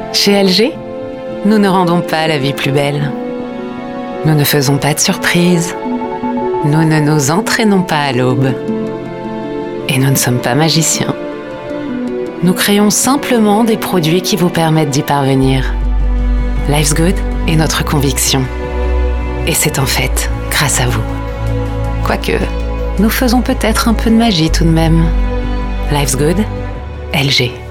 Chez LG, nous ne rendons pas la vie plus belle. Nous ne faisons pas de surprises. Nous ne nous entraînons pas à l'aube. Et nous ne sommes pas magiciens. Nous créons simplement des produits qui vous permettent d'y parvenir. Life's Good est notre conviction. Et c'est en fait grâce à vous. Quoique, nous faisons peut-être un peu de magie tout de même. Life's Good, LG.